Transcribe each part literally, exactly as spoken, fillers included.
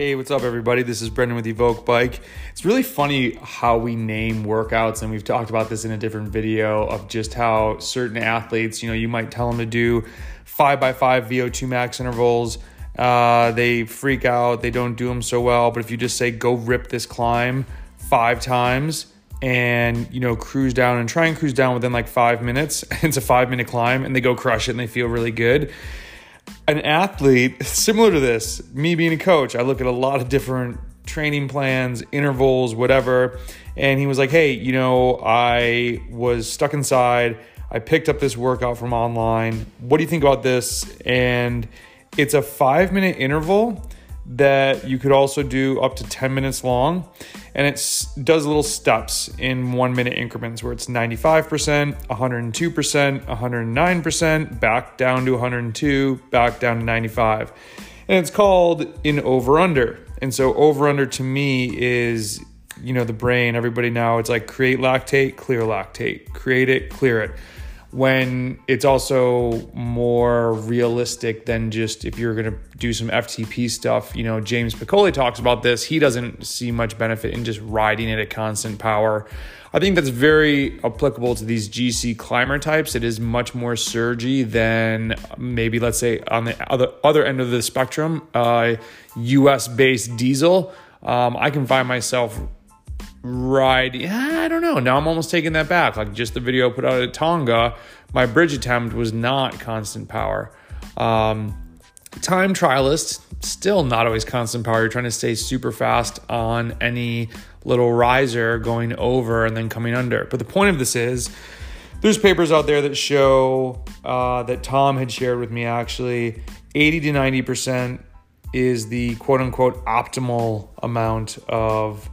Hey, what's up, everybody? This is Brendan with Evoke Bike. It's really funny how we name workouts, and we've talked about this in a different video of just how certain athletes, you know, you might tell them to do five by five V O two max intervals. Uh, they freak out, they don't do them so well. But if you just say, go rip this climb five times and, you know, cruise down and try and cruise down within like five minutes, it's a five minute climb and they go crush it and they feel really good. An athlete, similar to this, me being a coach, I look at a lot of different training plans, intervals, whatever. And he was like, hey, you know, I was stuck inside. I picked up this workout from online. What do you think about this? And it's a five minute interval that you could also do up to ten minutes long. And it does little steps in one minute increments where it's ninety-five percent, one hundred two percent, one hundred nine percent, back down to one hundred two, back down to ninety-five. And it's called an over-under. And so over-under to me is, you know, the brain, everybody now, it's like create lactate, clear lactate, create it, clear it. When it's also more realistic than just if you're going to do some F T P stuff. You know, James Piccoli talks about this. He doesn't see much benefit in just riding it at constant power. I think that's very applicable to these G C climber types. It is much more surgy than maybe, let's say, on the other, other end of the spectrum, uh, U S-based diesel. Um, I can find myself ride, I don't know. Now I'm almost taking that back. Like just the video I put out at Tonga, my bridge attempt was not constant power. Um, time trialist, still not always constant power. You're trying to stay super fast on any little riser going over and then coming under. But the point of this is, there's papers out there that show uh, that Tom had shared with me actually, eighty to ninety percent is the quote unquote optimal amount of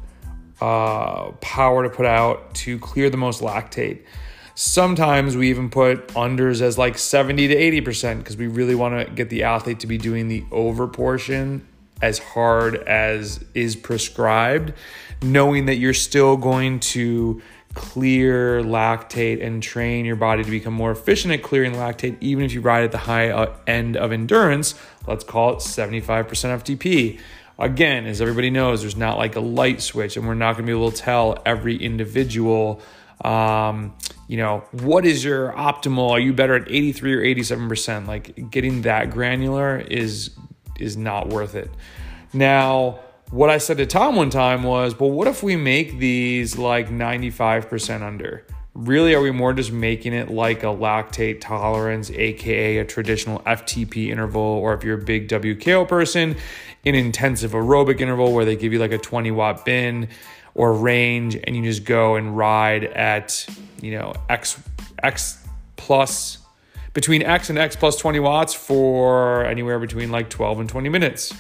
Uh, power to put out to clear the most lactate. Sometimes we even put unders as like seventy to eighty percent because we really want to get the athlete to be doing the over portion as hard as is prescribed, knowing that you're still going to clear lactate and train your body to become more efficient at clearing lactate, even if you ride at the high end of endurance. Let's call it seventy-five percent F T P. Again, as everybody knows, there's not like a light switch, and we're not going to be able to tell every individual, um, you know, what is your optimal? Are you better at eighty-three or eighty-seven percent? Like getting that granular is is not worth it. Now, what I said to Tom one time was, well, what if we make these like ninety-five percent under? Really, are we more just making it like a lactate tolerance, aka a traditional F T P interval, or if you're a big W K O person, an intensive aerobic interval where they give you like a twenty watt bin or range and you just go and ride at, you know, X, X plus, between X and X plus twenty watts for anywhere between like twelve and twenty minutes.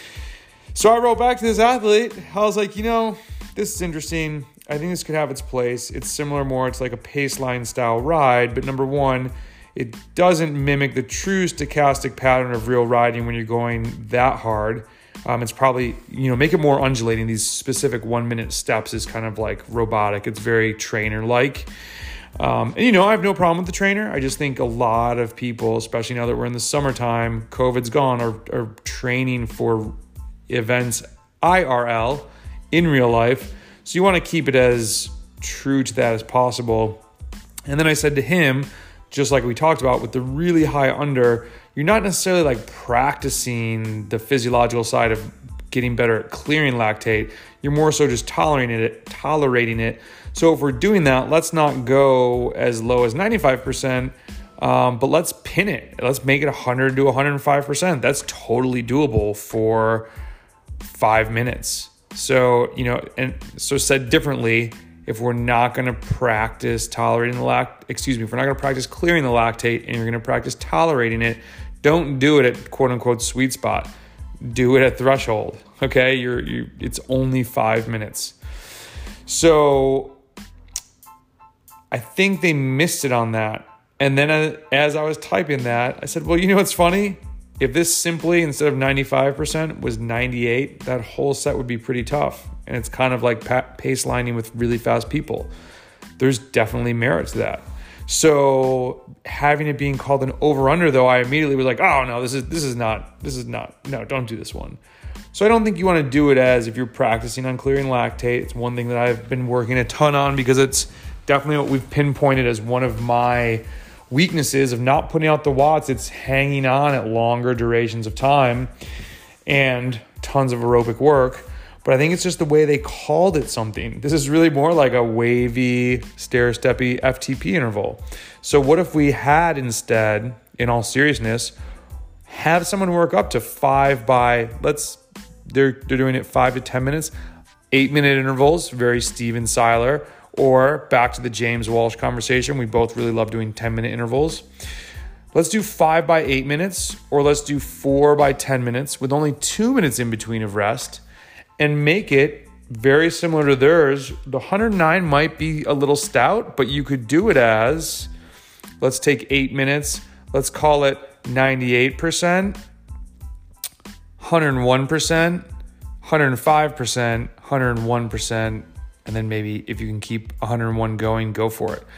So I wrote back to this athlete. I was like, you know, this is interesting. I think this could have its place. It's similar more. It's like a paceline style ride. But number one, it doesn't mimic the true stochastic pattern of real riding when you're going that hard. Um, it's probably, you know, make it more undulating. These specific one minute steps is kind of like robotic. It's very trainer-like. Um, and, you know, I have no problem with the trainer. I just think a lot of people, especially now that we're in the summertime, COVID's gone, are, are training for events I R L in real life. So you want to keep it as true to that as possible. And then I said to him, just like we talked about with the really high under, you're not necessarily like practicing the physiological side of getting better at clearing lactate. You're more so just tolerating it, tolerating it. So if we're doing that, let's not go as low as ninety-five percent, um, but let's pin it. Let's make it one hundred to one hundred five percent. That's totally doable for five minutes. So, you know, and so said differently, if we're not going to practice tolerating the lact, excuse me, if we're not going to practice clearing the lactate and you're going to practice tolerating it, don't do it at quote unquote sweet spot. Do it at threshold. Okay. You're, you, it's only five minutes. So I think they missed it on that. And then as I was typing that, I said, well, you know, what's funny? If this simply, instead of ninety-five percent, was ninety-eight, that whole set would be pretty tough. And it's kind of like pace lining with really fast people. There's definitely merit to that. So having it being called an over-under, though, I immediately was like, oh, no, this is this is not, this is not, no, don't do this one. So I don't think you want to do it as if you're practicing on clearing lactate. It's one thing that I've been working a ton on because it's definitely what we've pinpointed as one of my weaknesses of not putting out the watts. It's hanging on at longer durations of time and tons of aerobic work. But I think it's just the way they called it something. This is really more like a wavy, stair-steppy F T P interval. So what if we had instead, in all seriousness, have someone work up to five by, let's, they're they're doing it five to ten minutes, eight minute intervals, very Steven Seiler, or back to the James Walsh conversation. We both really love doing ten minute intervals. Let's do five by eight minutes, or let's do four by ten minutes with only two minutes in between of rest, and make it very similar to theirs. The one hundred nine might be a little stout, but you could do it as, let's take eight minutes. Let's call it ninety-eight percent, one hundred one percent, one hundred five percent, one hundred one percent, and then maybe if you can keep one hundred one going, go for it.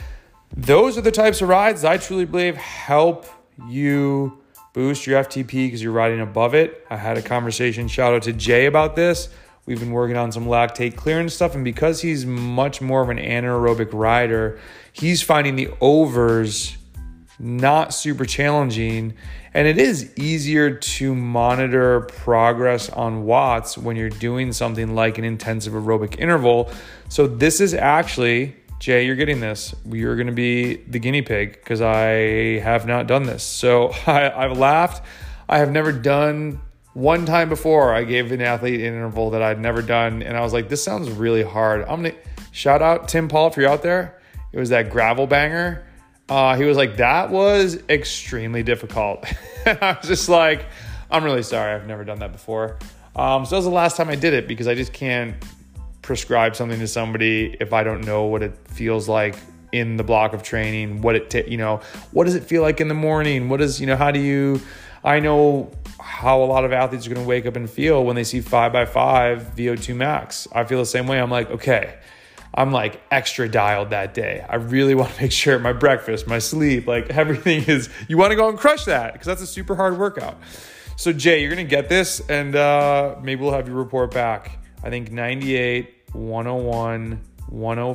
Those are the types of rides that I truly believe help you boost your F T P because you're riding above it. I had a conversation, shout out to Jay about this. We've been working on some lactate clearance stuff, and because he's much more of an anaerobic rider, he's finding the overs not super challenging, and it is easier to monitor progress on watts when you're doing something like an intensive aerobic interval. So this is actually, Jay, you're getting this. You're going to be the guinea pig because I have not done this. So I, I've laughed. I have never done, one time before I gave an athlete an interval that I'd never done, and I was like, this sounds really hard. I'm going to shout out Tim Paul if you're out there. It was that gravel banger. Uh, he was like, that was extremely difficult. I was just like, I'm really sorry. I've never done that before. Um, so that was the last time I did it because I just can't prescribe something to somebody if I don't know what it feels like in the block of training, what it, t- you know, what does it feel like in the morning? What is, you know, how do you, I know how a lot of athletes are going to wake up and feel when they see five by five V O two max. I feel the same way. I'm like, okay, I'm like extra dialed that day. I really want to make sure my breakfast, my sleep, like everything is, you want to go and crush that because that's a super hard workout. So Jay, you're going to get this, and uh, maybe we'll have you report back. I think ninety-eight, one oh one, one oh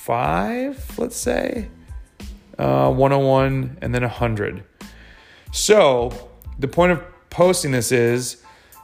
five, let's say, uh, one oh one, and then one hundred. So the point of posting this is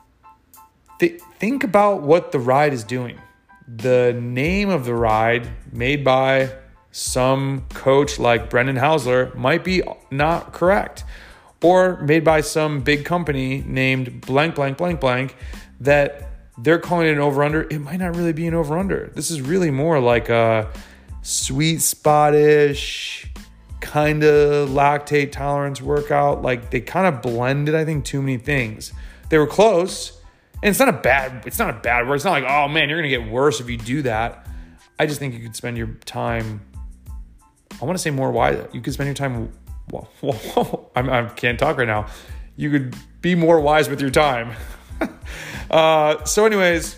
th- think about what the ride is doing. The name of the ride made by some coach like Brendan Hausler might be not correct, or made by some big company named blank, blank, blank, blank, that they're calling it an over-under. It might not really be an over-under. This is really more like a sweet spot-ish kind of lactate tolerance workout. Like they kind of blended, I think, too many things. They were close. And it's not a bad, it's not a bad word. It's not like, oh man, you're going to get worse if you do that. I just think you could spend your time, I want to say more wise. You could spend your time, well, well, I'm, I can't talk right now. You could be more wise with your time. uh, so anyways,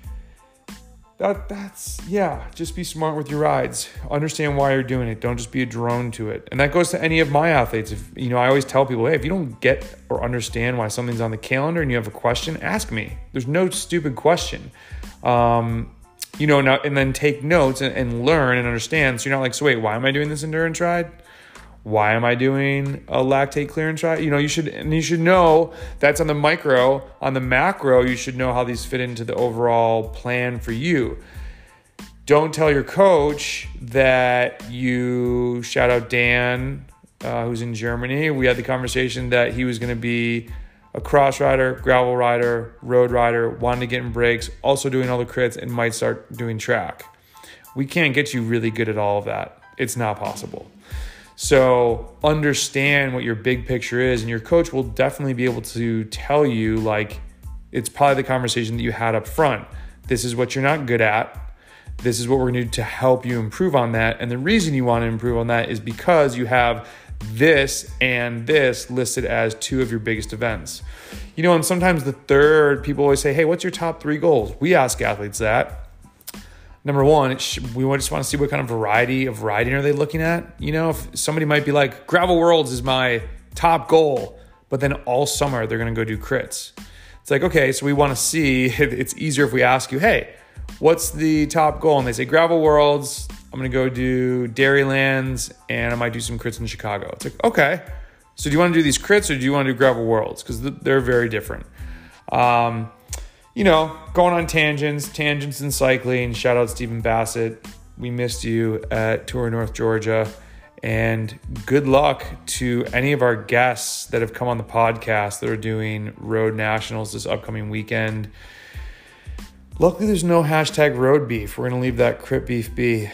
that that's, yeah, just be smart with your rides. Understand why you're doing it. Don't just be a drone to it. And that goes to any of my athletes. If, you know, I always tell people, hey, if you don't get or understand why something's on the calendar and you have a question, ask me. There's no stupid question. Um, you know, now, and then take notes and, and learn and understand. So you're not like, so wait, why am I doing this endurance ride? Why am I doing a lactate clearance ride? You know, you should, and you should know that's on the micro. On the macro, you should know how these fit into the overall plan for you. Don't tell your coach that you, shout out Dan, uh, who's in Germany. We had the conversation that he was going to be a cross rider, gravel rider, road rider, wanted to get in breaks, also doing all the crits, and might start doing track. We can't get you really good at all of that. It's not possible. So understand what your big picture is, and your coach will definitely be able to tell you, like, it's probably the conversation that you had up front. This is what you're not good at. This is what we're going to do to help you improve on that. And the reason you want to improve on that is because you have this and this listed as two of your biggest events. You know, and sometimes the third, people always say, hey, what's your top three goals? We ask athletes that. Number one, it sh- we just want to see what kind of variety of riding are they looking at. You know, if somebody might be like, Gravel Worlds is my top goal, but then all summer they're going to go do crits. It's like, okay, so we want to see, it's easier if we ask you, hey, what's the top goal? And they say Gravel Worlds, I'm going to go do Dairylands, and I might do some crits in Chicago. It's like, okay, so do you want to do these crits or do you want to do Gravel Worlds? Because they're very different. Um, you know, going on tangents, tangents in cycling. Shout out Stephen Bassett. We missed you at Tour North Georgia. And good luck to any of our guests that have come on the podcast that are doing Road Nationals this upcoming weekend. Luckily, there's no hashtag road beef. We're going to leave that crit beef be.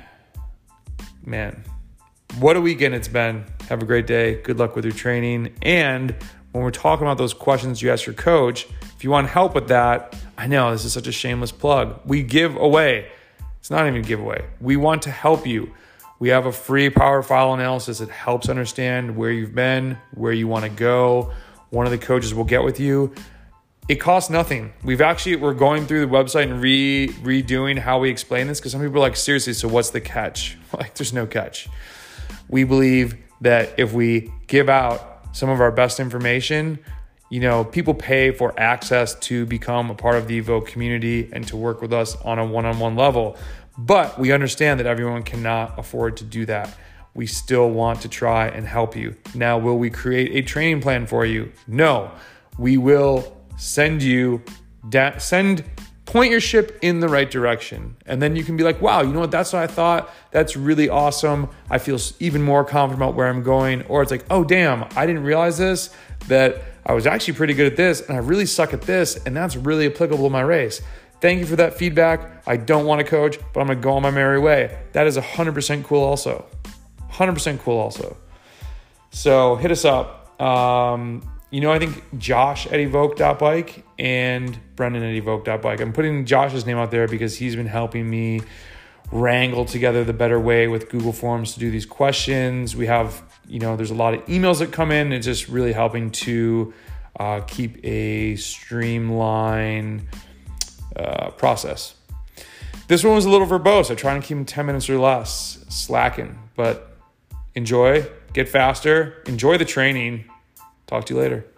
Man, what a weekend it's been. Have a great day. Good luck with your training. And when we're talking about those questions you ask your coach, if you want help with that, I know this is such a shameless plug. We give away. It's not even a giveaway. We want to help you. We have a free power file analysis that helps understand where you've been, where you want to go. One of the coaches will get with you. It costs nothing. We've actually, we're going through the website and re redoing how we explain this because some people are like, seriously, so what's the catch? Like, there's no catch. We believe that if we give out some of our best information, you know, people pay for access to become a part of the Evoke community and to work with us on a one-on-one level. But we understand that everyone cannot afford to do that. We still want to try and help you. Now, will we create a training plan for you? No. We will send you, da- send, point your ship in the right direction. And then you can be like, wow, you know what? That's what I thought. That's really awesome. I feel even more confident about where I'm going. Or it's like, oh, damn, I didn't realize this, that I was actually pretty good at this and I really suck at this. And that's really applicable to my race. Thank you for that feedback. I don't want to coach, but I'm going to go on my merry way. That is one hundred percent cool also. one hundred percent cool also. So hit us up. Um, you know, I think Josh at evoke dot bike and Brendan at evoke dot bike. I'm putting Josh's name out there because he's been helping me wrangle together the better way with Google Forms to do these questions. We have, you know, there's a lot of emails that come in. It's just really helping to uh, keep a streamlined Uh, process. This one was a little verbose. I try and keep them ten minutes or less, slacking, but enjoy, get faster, enjoy the training. Talk to you later.